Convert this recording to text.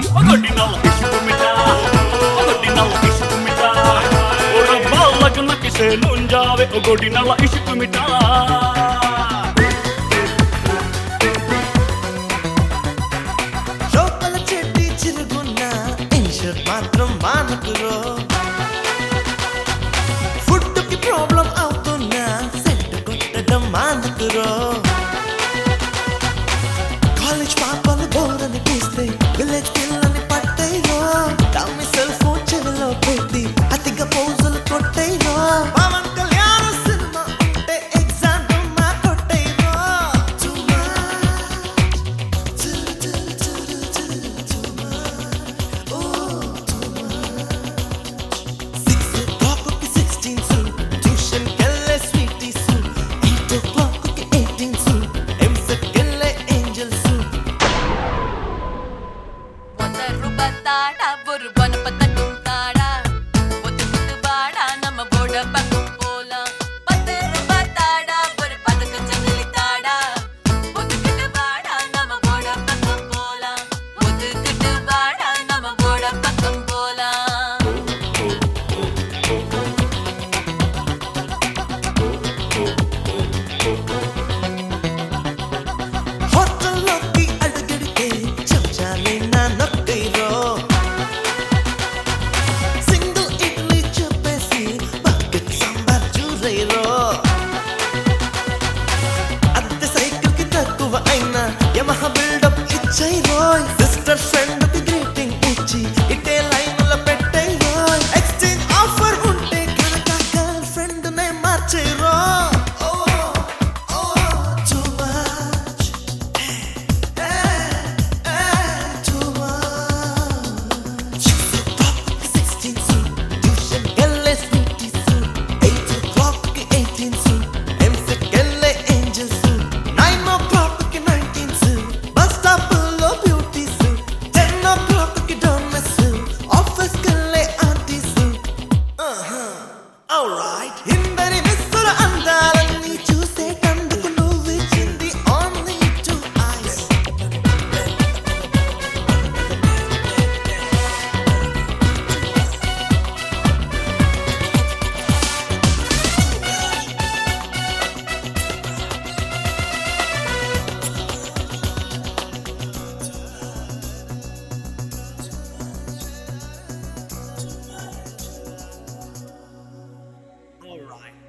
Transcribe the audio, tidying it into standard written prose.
ఒకటి నల్ల ఇసుకు మిఠ ఒకటి నల్ల ఇసుకు మిఠ ఓ రబ్బా లగ్న కిసే నుంజావే ఒకటి నల్ల ఇసుకు మిఠ లోపల చెట్టి చిరుగున్న ఇన్షర్ట్ మాత్రం మానుకురో ఫుడ్ కి ప్రాబ్లం అవుతున్నా సెట్ కొట్టడం మానుకురో కాలేజ్ పాపలు బోరని తీస్తే విలేజ్ పిల్లని పట్టేయో తమ్మి సెల్ ఫోన్ చెవిలో పెట్టి అతిగా పోజులు కొట్టేయో పవన్ కళ్యాణ సినిమా ఉంటే ఎగ్జామ్ మా కొట్టేయో సిస్టర్ ఫ్రెండ్ కి గ్రీటింగ్ ఇచ్చి ఇటే లైన్ల పెట్టేయో ఎక్స్చేంజ్ ఆఫర్ ఉంటే కనుక గర్ల్ ఫ్రెండ్ నే మార్చేరో All right.